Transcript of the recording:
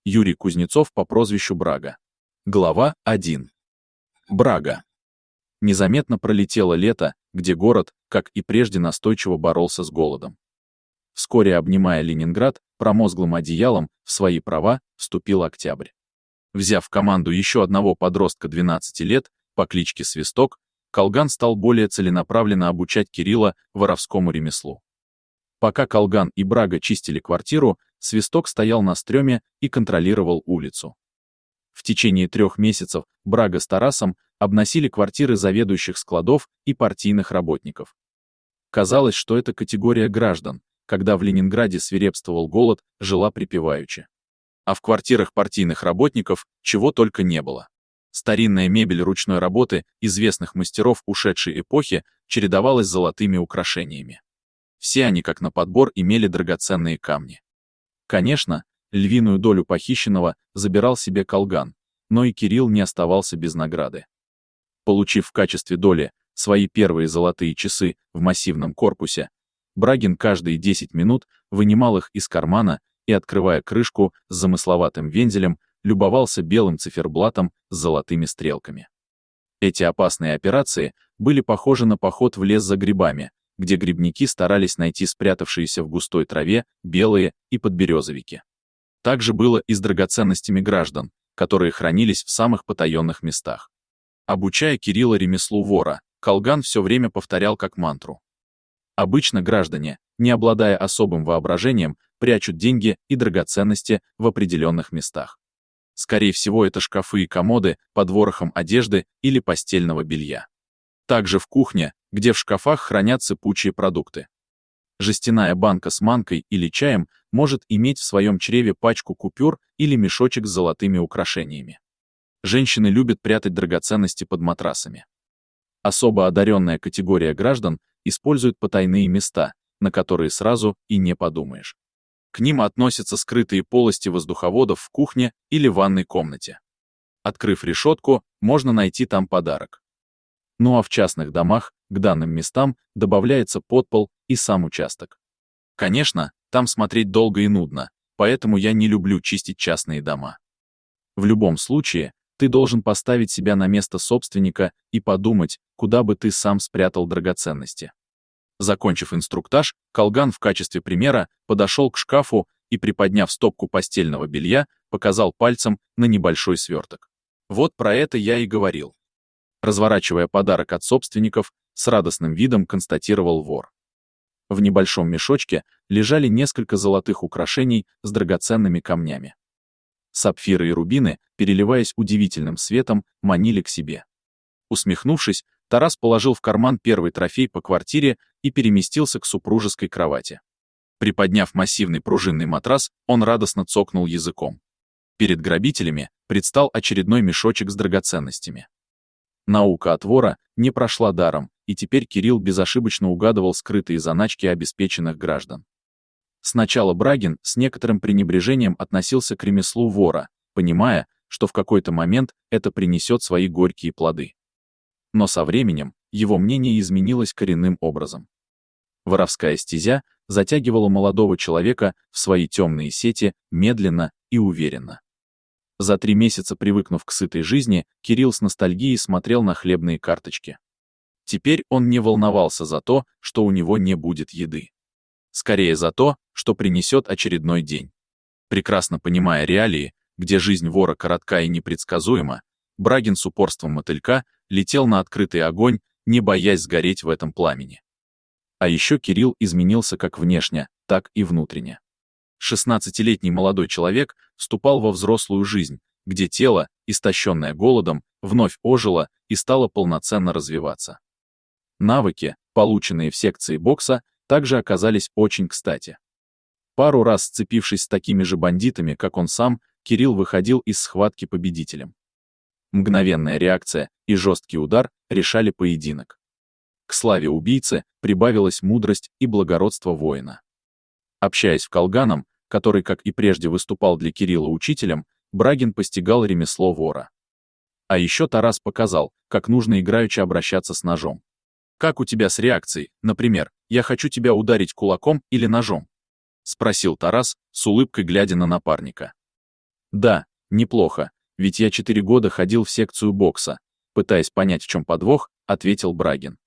Юрий Кузнецов по прозвищу Брага. Глава 1. Брага. Незаметно пролетело лето, где город, как и прежде, настойчиво боролся с голодом. Вскоре, обнимая Ленинград промозглым одеялом, в свои права вступил октябрь. Взяв в команду еще одного подростка 12 лет по кличке Свисток, Колган стал более целенаправленно обучать Кирилла воровскому ремеслу. Пока Колган и Брага чистили квартиру, Свисток стоял на стреме и контролировал улицу. В течение 3 месяцев Брага с Тарасом обносили квартиры заведующих складов и партийных работников. Казалось, что эта категория граждан, когда в Ленинграде свирепствовал голод, жила припеваючи. А в квартирах партийных работников чего только не было. Старинная мебель ручной работы известных мастеров ушедшей эпохи чередовалась с золотыми украшениями. Все они, как на подбор, имели драгоценные камни. Конечно, львиную долю похищенного забирал себе Колган, но и Кирилл не оставался без награды. Получив в качестве доли свои первые золотые часы в массивном корпусе, Брагин каждые 10 минут вынимал их из кармана и, открывая крышку с замысловатым вензелем, любовался белым циферблатом с золотыми стрелками. Эти опасные операции были похожи на поход в лес за грибами, где грибники старались найти спрятавшиеся в густой траве белые и подберезовики. Так же было и с драгоценностями граждан, которые хранились в самых потаенных местах. Обучая Кирилла ремеслу вора, Колган все время повторял как мантру. Обычно граждане, не обладая особым воображением, прячут деньги и драгоценности в определенных местах. Скорее всего, это шкафы и комоды под ворохом одежды или постельного белья. Также в кухне, где в шкафах хранят сыпучие продукты. Жестяная банка с манкой или чаем может иметь в своем чреве пачку купюр или мешочек с золотыми украшениями. Женщины любят прятать драгоценности под матрасами. Особо одаренная категория граждан использует потайные места, на которые сразу и не подумаешь. К ним относятся скрытые полости воздуховодов в кухне или ванной комнате. Открыв решетку, можно найти там подарок. Ну а в частных домах к данным местам добавляется подпол и сам участок. Конечно, там смотреть долго и нудно, поэтому я не люблю чистить частные дома. В любом случае, ты должен поставить себя на место собственника и подумать, куда бы ты сам спрятал драгоценности. Закончив инструктаж, Колган в качестве примера подошел к шкафу и, приподняв стопку постельного белья, показал пальцем на небольшой сверток. Вот про это я и говорил. Разворачивая подарок от собственников, с радостным видом констатировал вор. В небольшом мешочке лежали несколько золотых украшений с драгоценными камнями. Сапфиры и рубины, переливаясь удивительным светом, манили к себе. Усмехнувшись, Тарас положил в карман первый трофей по квартире и переместился к супружеской кровати. Приподняв массивный пружинный матрас, он радостно цокнул языком. Перед грабителями предстал очередной мешочек с драгоценностями. Наука от вора не прошла даром, и теперь Кирилл безошибочно угадывал скрытые заначки обеспеченных граждан. Сначала Брагин с некоторым пренебрежением относился к ремеслу вора, понимая, что в какой-то момент это принесет свои горькие плоды. Но со временем его мнение изменилось коренным образом. Воровская стезя затягивала молодого человека в свои темные сети медленно и уверенно. За 3 месяца привыкнув к сытой жизни, Кирилл с ностальгией смотрел на хлебные карточки. Теперь он не волновался за то, что у него не будет еды. Скорее за то, что принесет очередной день. Прекрасно понимая реалии, где жизнь вора коротка и непредсказуема, Брагин с упорством мотылька летел на открытый огонь, не боясь сгореть в этом пламени. А еще Кирилл изменился как внешне, так и внутренне. 16-летний молодой человек вступал во взрослую жизнь, где тело, истощенное голодом, вновь ожило и стало полноценно развиваться. Навыки, полученные в секции бокса, также оказались очень кстати. Пару раз сцепившись с такими же бандитами, как он сам, Кирилл выходил из схватки победителем. Мгновенная реакция и жесткий удар решали поединок. К славе убийцы прибавилась мудрость и благородство воина. Общаясь в Колганом, который, как и прежде, выступал для Кирилла учителем, Брагин постигал ремесло вора. А еще Тарас показал, как нужно играючи обращаться с ножом. «Как у тебя с реакцией, например, я хочу тебя ударить кулаком или ножом?» — спросил Тарас, с улыбкой глядя на напарника. Да, неплохо, ведь я 4 года ходил в секцию бокса. Пытаясь понять, в чем подвох, ответил Брагин.